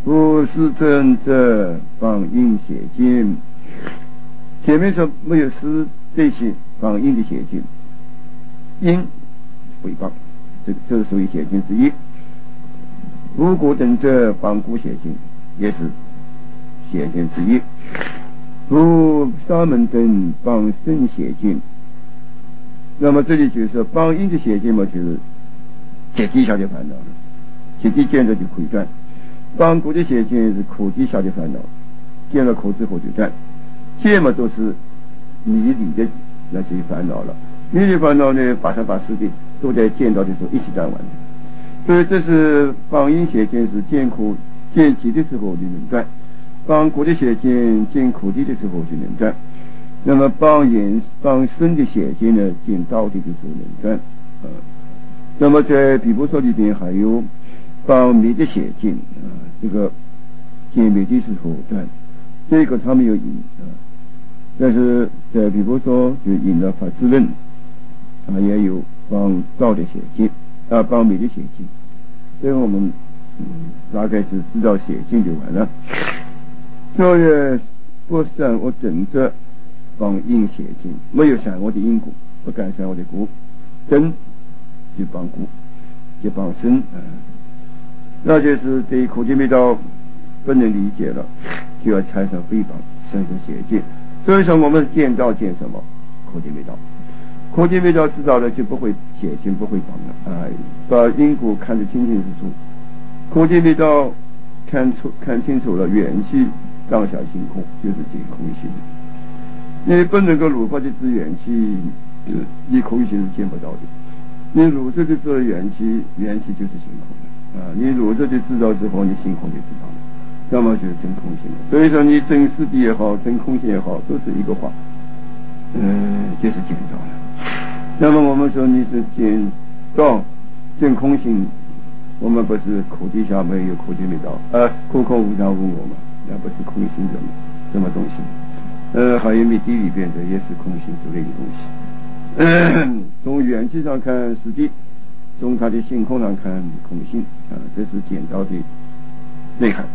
不是正者放阴邪见。前面说没有施这些放阴的邪见，阴诽谤，这是属于邪见之一。五谷等者放蛊邪见，也是邪见之一。如沙门等放生邪见，那么这里就是说放阴的邪见嘛，就是极低下的烦恼了，极低见着就可以断。放蛊的邪见是苦地下的烦恼，见了苦之后就断。见嘛都是迷离的那些烦恼了，迷离烦恼呢，8生8世的都在见到的时候一起断完的。所以这是放阴邪见是见苦见极的时候就能断，放蛊的邪见见苦地的时候就能断。那么放生的邪见呢，见道地的时候能断。那么在毗婆舍里边还有放灭的邪见这个见灭的时候断，这个他没有引但是在毗婆舍就引了法智论也有放道的邪见放灭的邪见。所以我们大概只知道邪见就完了。所以不善恶等者放阴邪见，没有善恶的因果，不感善恶的果，等就放蛊，就放生那就是对苦集灭道不能理解了，就要产生诽谤，产生邪见。所以说我们见道见什么？苦集灭道。苦集灭道知道了就不会邪见，不会放了把因果看得清清楚楚。苦集灭道看清楚了，元气当下性空，就是见空性。你不能够入法的知元气，你空性是见不到的。你入这个知元气，元气就是性空的你入这就知道之后，你性空就知道了，那么就是真空性了。所以说你真实的也好，真空性也好，都是一个话就是见到了。那么我们说你是见到真空性，我们不是苦地下没有苦集灭道空空无常无我嘛，那不是空性什么东西还有灭地里边的也是空性之类的东西从元气上看是地，从它的性空上看空性这是见到的内涵。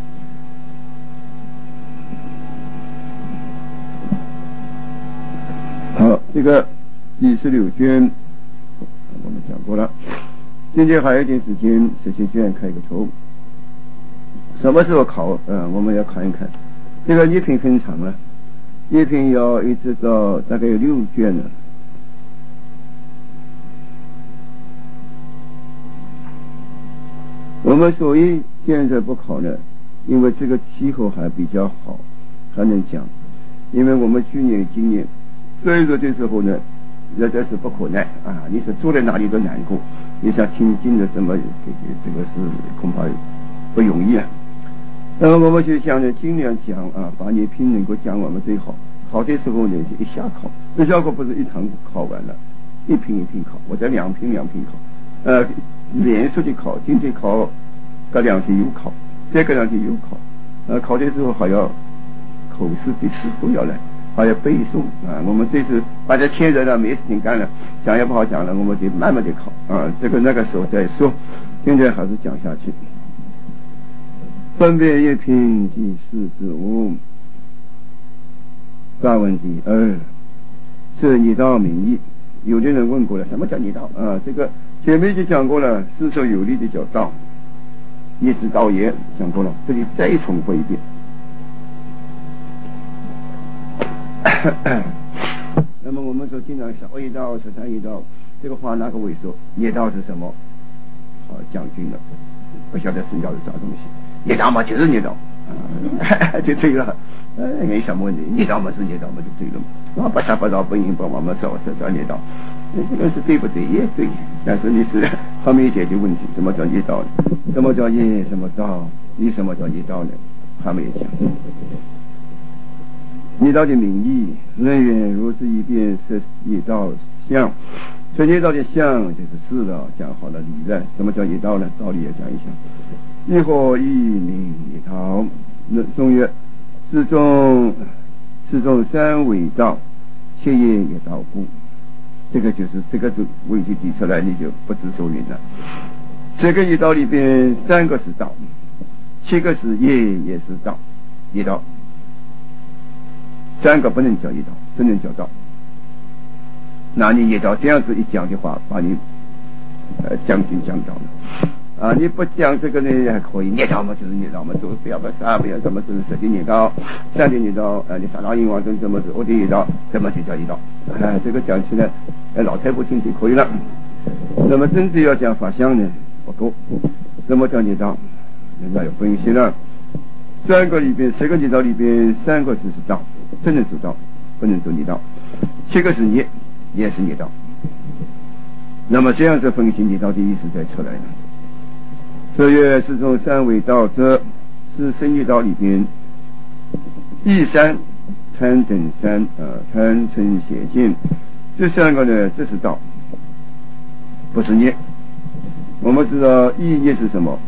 好，这个第16卷我们讲过了，今天还有一点时间，17卷开个头。什么时候考我们要看一看。这个业品很长了，业品要一直到大概有6卷了。我们所以现在不考呢，因为这个气候还比较好，还能讲。因为我们去年今年最热的时候呢，热的是不可耐你是坐在哪里都难过，你想听经的怎么这个是恐怕不容易那么我们就想呢，尽量讲把业品能够讲完了最好。考的时候呢，就一下考，一下考不是一堂考完了，一品一品考，或者2品考，连续的考，今天考，隔2天又考，再隔2天又考，考的时候还要口试笔试都要来，还要背诵我们这次大家天热了，没事情干了，讲也不好讲了，我们得慢慢的考这个那个时候再说，现在还是讲下去。分别业品第4之5，大问题2是逆道名义。有的人问过了，什么叫逆道这个前面就讲过了，是说有力的叫道，逆是道也讲过了，这里再重复一遍那么我们说经常说2道说3道，这个话哪个会说逆道是什么？好讲军了，不晓得是要是啥东西，逆道嘛就是逆道就对了没什么问题，逆道嘛是逆道嘛就对了嘛不杀不饶不淫不妄嘛少逆道，这个是对不对也对，但是你是还没解决问题，什么叫逆道呢？什么叫逆什么道？你什么叫逆道呢？还没有讲。逆道的名义，人员如是一遍是逆道相，所以逆道的相就是事了，讲好了理了。什么叫逆道呢？道理也讲一下。一何一名逆道？中曰：此中3为道，切业也道故。这个问题提出来，你就不知所云了。这个逆道里边3个是道， 7个是业，也是道，业道。3个不能叫业道，只能叫道。那你业道这样子一讲的话，把你将军讲到了啊！你不讲这个呢还可以，业道嘛就是业道嘛，做不要啥不要什么，这是实际业道，3点业道，你杀狼淫妄等怎么是5点业道，怎么就叫业道？这个讲起来，老太婆听就可以了。那么真正要讲法相呢，不够。什么叫业道？人家有分析了，3个里边10个业道里边3个只是道，只能做道，不能做业道。7个是业，也是业道。那么这样子分析业道的意思才出来了。这曰是从3为道者，是生业道里边第3贪等3贪嗔邪见，这3个呢，这是道，不是业。我们知道意业是什么？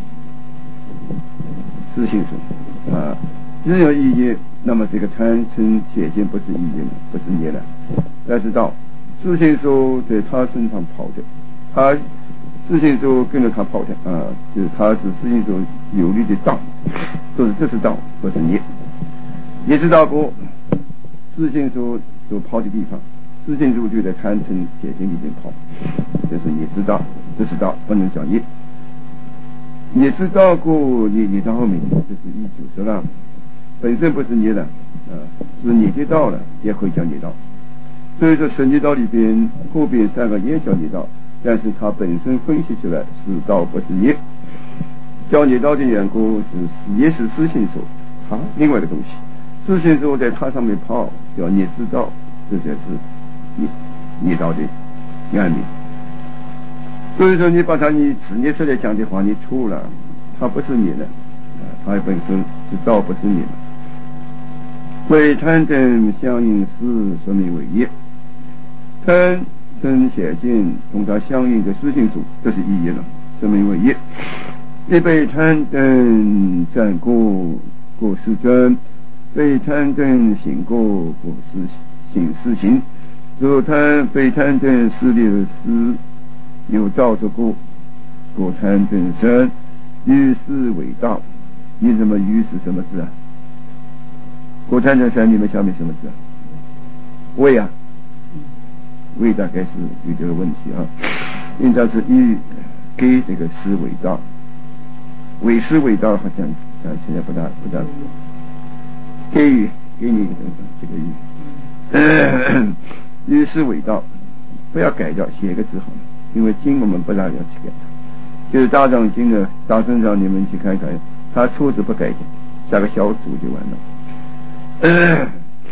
自性数啊，任有意业，那么这个贪嗔邪见不是意业了，不是业了。但是道自性数在他身上跑的，他自性数跟着他跑的啊，就是他是自性数有力的道，所以这是道，不是业。也知道过自性数所跑的地方，自性数就在贪嗔邪见里面跑，这是也知道，这是道，不能讲业。也知道过你到后面，这是190了，本身不是业的啊，是你的道了，也可以讲业道。所以说神业道里边后边3个也叫业道，但是它本身分析出来是道，不是业。叫业道的缘故也是思性数，它另外的东西，思性数在它上面跑，叫业知道，这才是业道的原理。所以说你把它你直接出来讲的话，你错了，它不是你的，它本身是道，不是你的。为贪等相应事，说明为业。贪嗔邪见同它相应的思性数，这是意业了，说明为业。亦被贪等占过世尊，被贪等行过行事行，若被贪等势力的事有造作过贪等生，于是为道。你怎么于是什么字啊？过贪等生你们下面什么字啊？为啊，为大概是有这个问题啊，应该是欲给这个是为道，为是为道好像现在不大给予给你这个欲于是为道，不要改掉，写个字好了，因为经我们不大要去改它，就是大藏经的大正上你们去看看，他错字不改的，下个小组就完了。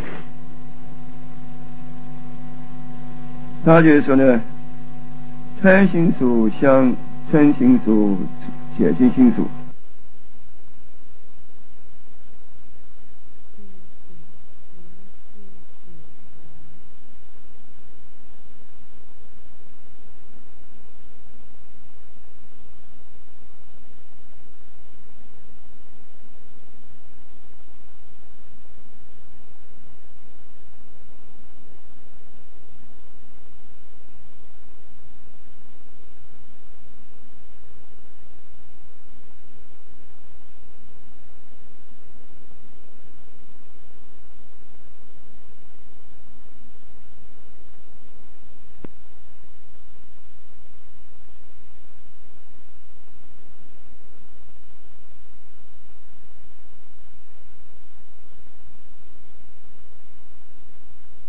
他就是说呢，贪心数相嗔心数邪见心数